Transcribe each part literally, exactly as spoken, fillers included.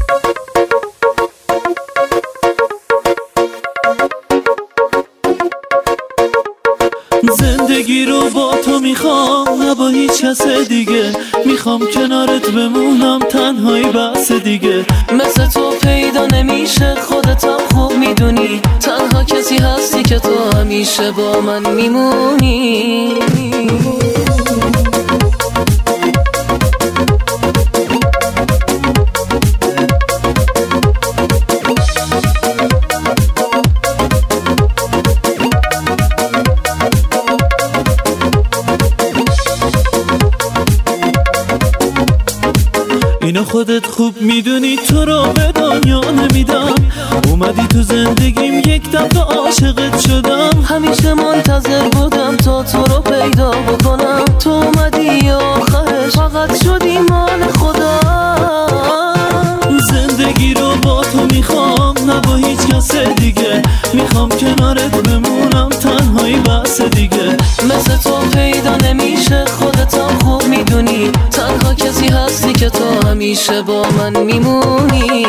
زندگی رو با تو میخوام، نه با هیچ کس دیگه. میخوام کنارت بمونم، تنهایی بس دیگه. مثل تو پیدا نمیشه، خودتم خوب میدونی. تنها کسی هستی که تو همیشه با من میمونی. اینو خودت خوب میدونی، تو رو به دنیا نمیدم. اومدی تو زندگیم، یک دفعه عاشقت شدم. همیشه منتظر بودم تا تو رو پیدا بکنم. تو اومدی آخرش فقط شدی مال خدا. زندگی رو با تو میخوام، نه با هیچ کس دیگه. میخوام کنارت بمونم، تنهایی بس دیگه. مثل تو پیدا نمیشه، خودتم خوب میدونی. تنها کسی هستی که تو همیشه با من میمونی.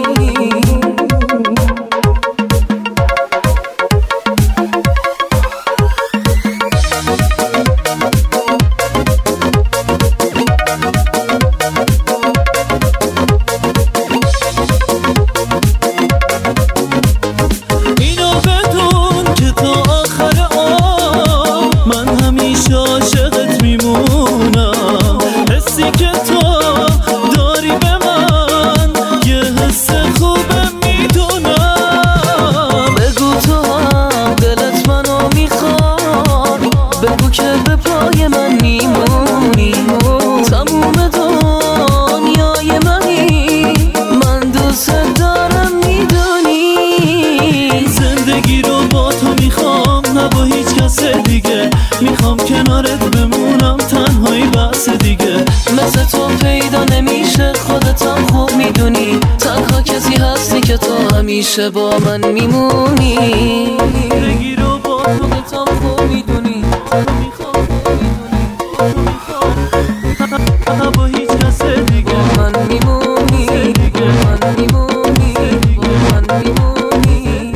عاشقت میمونم. حسی که تو داری به من یه حس خوبه میدونم. بگو تو هم دلت منو میخواد، بگو که به پای من میمونی. تموم دنیای منی، من دوست دارم میدونی. زندگی رو با تو میخوام، نه با هیچ کس دیگه. میخوام کنارت بمونم، تنهایی بس دیگه. مثل تو پیدا نمیشه، خودتم خوب میدونی. تنها کسی هستی که تو همیشه با من میمونی. زندگی رو با خودتم خوب میدونی. میخوام نه با هیچ کس دیگه. من میمونی، من میمونی، من میمونی.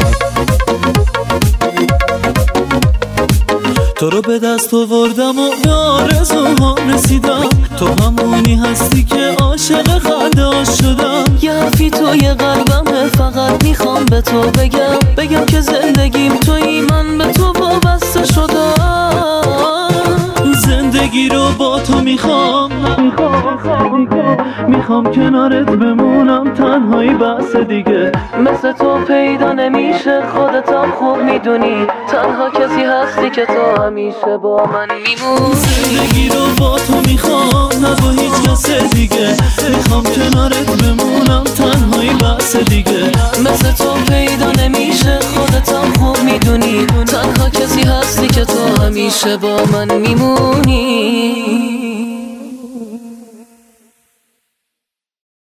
تو رو به دست آوردم و به آرزوهام رسیدم. تو همونی هستی که عاشق خنده شدم. یه حرفی توی قلبمه، فقط میخوام به تو بگم. بگم که زندگیم توی، من به تو وابسته شدم. زندگی رو با تو میخوام، نمیخوام دیگه. میخوام کنارت بمونم، تنهایی بس دیگه. مثل تو پیدا نمیشه، خودتم خوب میدونی. تنها کسی هستی که تو همیشه با من میمونی. زندگی رو با تو میخوام، نه با هیچ کس دیگه. میخوام کنارت بمونم، تنهایی بس دیگه. مثل تو پیدا نمیشه، خودتم خوب میدونی. تنها کسی هستی که تو همیشه با من میمونی.